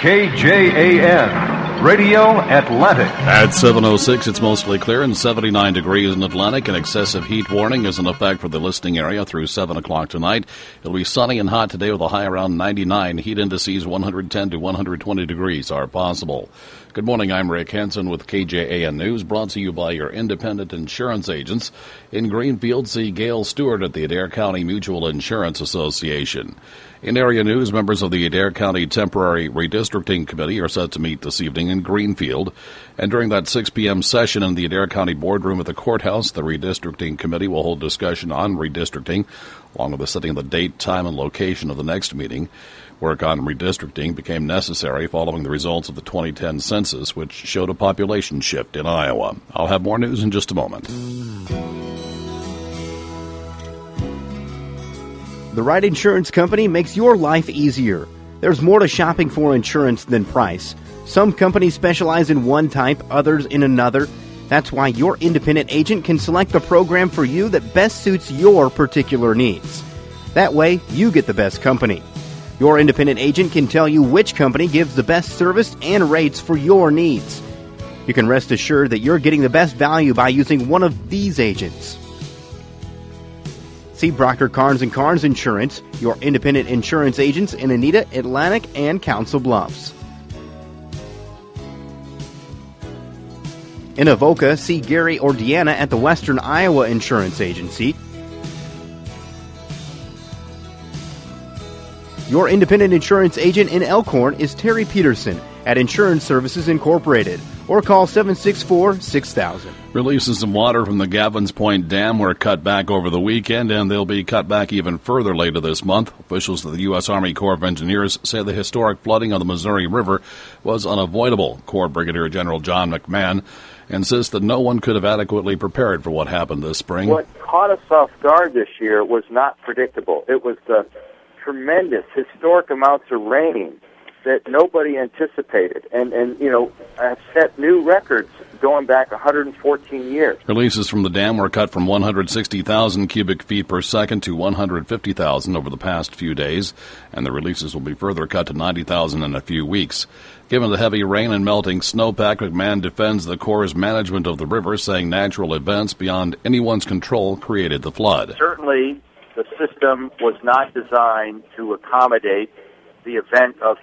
KJAN, Radio Atlantic. At 7:06, it's mostly clear and 79 degrees in Atlantic. An excessive heat warning is in effect for the listening area through 7 o'clock tonight. It'll be sunny and hot today with a high around 99. Heat indices 110 to 120 degrees are possible. Good morning, I'm Rick Hansen with KJAN News, brought to you by your independent insurance agents. In Greenfield, see Gail Stewart at the Adair County Mutual Insurance Association. In area news, members of the Adair County Temporary Redistricting Committee are set to meet this evening in Greenfield. And during that 6 p.m. session in the Adair County boardroom at the courthouse, the Redistricting Committee will hold discussion on redistricting, along with the setting of the date, time, and location of the next meeting. Work on redistricting became necessary following the results of the 2010 census, which showed a population shift in Iowa. I'll have more news in just a moment. The right insurance company makes your life easier. There's more to shopping for insurance than price. Some companies specialize in one type, others in another. That's why your independent agent can select the program for you that best suits your particular needs. That way, you get the best company. Your independent agent can tell you which company gives the best service and rates for your needs. You can rest assured that you're getting the best value by using one of these agents. See Proctor Carnes & Carnes Insurance, your independent insurance agents in Anita, Atlantic, and Council Bluffs. In Avoca, see Gary or Deanna at the Western Iowa Insurance Agency. Your independent insurance agent in Elkhorn is Terry Peterson at Insurance Services Incorporated, or call 764-6000. Releases of water from the Gavins Point Dam were cut back over the weekend, and they'll be cut back even further later this month. Officials of the U.S. Army Corps of Engineers say the historic flooding on the Missouri River was unavoidable. Corps Brigadier General John McMahon insists that no one could have adequately prepared for what happened this spring. What caught us off guard this year was not predictable. It was the tremendous historic amounts of rain that nobody anticipated, and have set new records going back 114 years. Releases from the dam were cut from 160,000 cubic feet per second to 150,000 over the past few days, and the releases will be further cut to 90,000 in a few weeks. Given the heavy rain and melting snowpack, McMahon defends the Corps' management of the river, saying natural events beyond anyone's control created the flood. Certainly, the system was not designed to accommodate the event of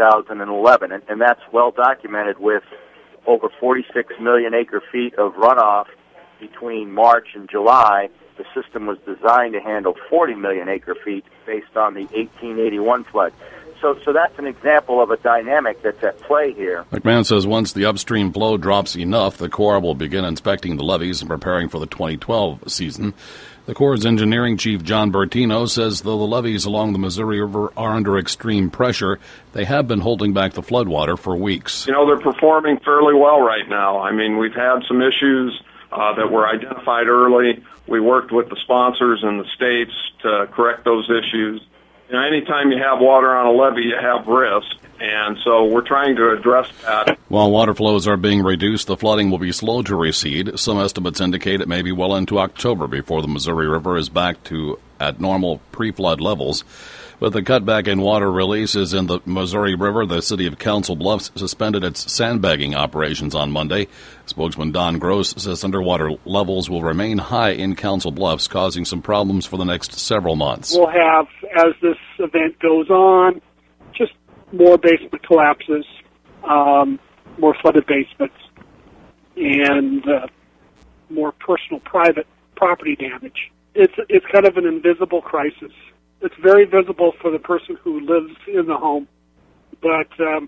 2011, and that's well documented with over 46 million acre-feet of runoff between March and July. The system was designed to handle 40 million acre-feet based on the 1881 flood. So that's an example of a dynamic that's at play here. McMahon says once the upstream flow drops enough, the Corps will begin inspecting the levees and preparing for the 2012 season. The Corps' engineering chief, John Bertino, says though the levees along the Missouri River are under extreme pressure, they have been holding back the floodwater for weeks. They're performing fairly well right now. I mean, we've had some issues that were identified early. We worked with the sponsors and the states to correct those issues. Anytime you have water on a levee, you have risk, and so we're trying to address that. While water flows are being reduced, the flooding will be slow to recede. Some estimates indicate it may be well into October before the Missouri River is back at normal pre-flood levels. With the cutback in water releases in the Missouri River, the city of Council Bluffs suspended its sandbagging operations on Monday. Spokesman Don Gross says underwater levels will remain high in Council Bluffs, causing some problems for the next several months. We'll have, as this event goes on, just more basement collapses, more flooded basements, and more personal private property damage. It's kind of an invisible crisis. It's very visible for the person who lives in the home, but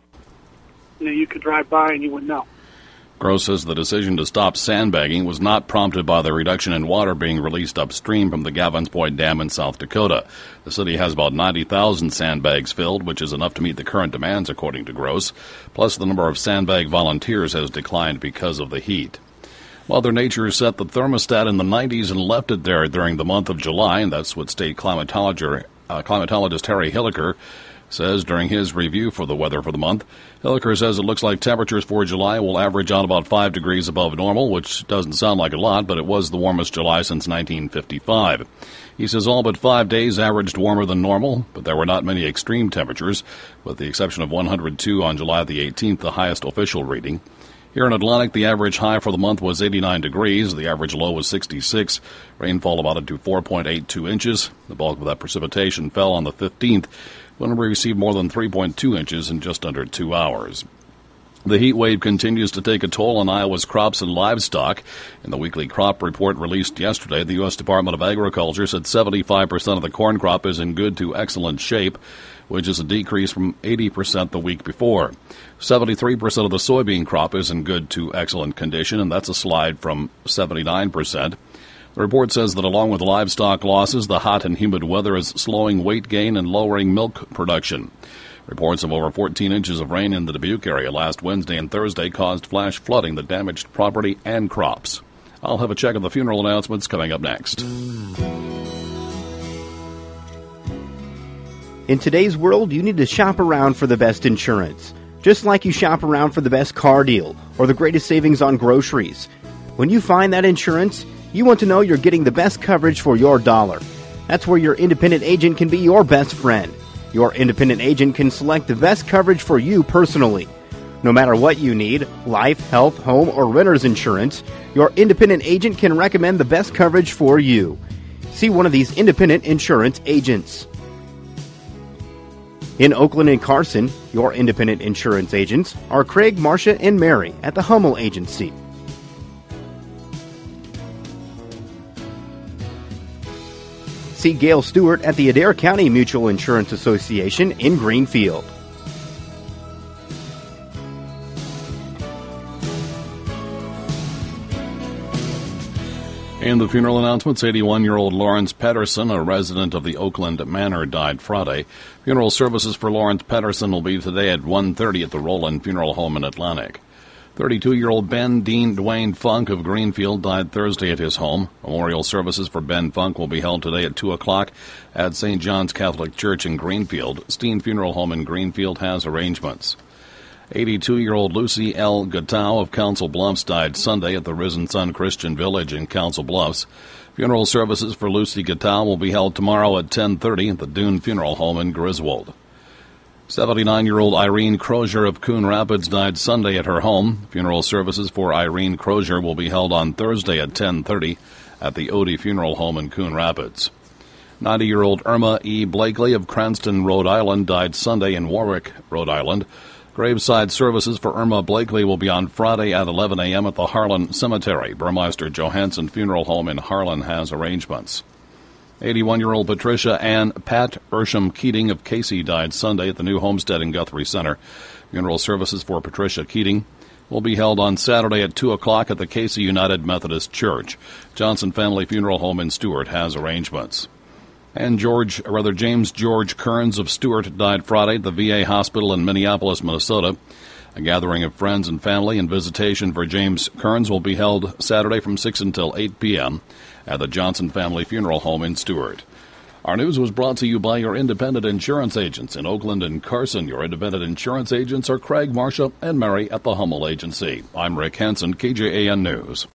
you could drive by and you wouldn't know. Gross says the decision to stop sandbagging was not prompted by the reduction in water being released upstream from the Gavins Point Dam in South Dakota. The city has about 90,000 sandbags filled, which is enough to meet the current demands, according to Gross. Plus, the number of sandbag volunteers has declined because of the heat. Mother Nature set the thermostat in the 90s and left it there during the month of July, and that's what state climatologist Harry Hilliker says during his review for the weather for the month. Hilliker says it looks like temperatures for July will average out about 5 degrees above normal, which doesn't sound like a lot, but it was the warmest July since 1955. He says all but 5 days averaged warmer than normal, but there were not many extreme temperatures, with the exception of 102 on July the 18th, the highest official reading. Here in Atlantic, the average high for the month was 89 degrees. The average low was 66. Rainfall amounted to 4.82 inches. The bulk of that precipitation fell on the 15th, when we received more than 3.2 inches in just under 2 hours. The heat wave continues to take a toll on Iowa's crops and livestock. In the weekly crop report released yesterday, the U.S. Department of Agriculture said 75% of the corn crop is in good to excellent shape, which is a decrease from 80% the week before. 73% of the soybean crop is in good to excellent condition, and that's a slide from 79%. The report says that along with livestock losses, the hot and humid weather is slowing weight gain and lowering milk production. Reports of over 14 inches of rain in the Dubuque area last Wednesday and Thursday caused flash flooding that damaged property and crops. I'll have a check of the funeral announcements coming up next. In today's world, you need to shop around for the best insurance. Just like you shop around for the best car deal or the greatest savings on groceries. When you find that insurance, you want to know you're getting the best coverage for your dollar. That's where your independent agent can be your best friend. Your independent agent can select the best coverage for you personally. No matter what you need, life, health, home, or renter's insurance, your independent agent can recommend the best coverage for you. See one of these independent insurance agents. In Oakland and Carson, your independent insurance agents are Craig, Marcia, and Mary at the Hummel Agency. See Gail Stewart at the Adair County Mutual Insurance Association in Greenfield. In the funeral announcements, 81-year-old Lawrence Pedersen, a resident of the Oakland Manor, died Friday. Funeral services for Lawrence Pedersen will be today at 1:30 at the Roland Funeral Home in Atlantic. 32-year-old Ben Dean Dwayne Funk of Greenfield died Thursday at his home. Memorial services for Ben Funk will be held today at 2 o'clock at St. John's Catholic Church in Greenfield. Steen Funeral Home in Greenfield has arrangements. 82-year-old Lucy L. Gatau of Council Bluffs died Sunday at the Risen Sun Christian Village in Council Bluffs. Funeral services for Lucy Gatau will be held tomorrow at 10:30 at the Dune Funeral Home in Griswold. 79-year-old Irene Crozier of Coon Rapids died Sunday at her home. Funeral services for Irene Crozier will be held on Thursday at 10:30 at the Odie Funeral Home in Coon Rapids. 90-year-old Irma E. Blakely of Cranston, Rhode Island died Sunday in Warwick, Rhode Island. Graveside services for Irma Blakely will be on Friday at 11 a.m. at the Harlan Cemetery. Burmeister Johansson Funeral Home in Harlan has arrangements. 81-year-old Patricia Ann Pat Ersham Keating of Casey died Sunday at the new homestead in Guthrie Center. Funeral services for Patricia Keating will be held on Saturday at 2 o'clock at the Casey United Methodist Church. Johnson Family Funeral Home in Stewart has arrangements. And James George Kearns of Stewart died Friday at the VA Hospital in Minneapolis, Minnesota. A gathering of friends and family and visitation for James Kearns will be held Saturday from 6 until 8 p.m. at the Johnson Family Funeral Home in Stewart. Our news was brought to you by your independent insurance agents in Oakland and Carson. Your independent insurance agents are Craig, Marcia, and Mary at the Hummel Agency. I'm Rick Hansen, KJAN News.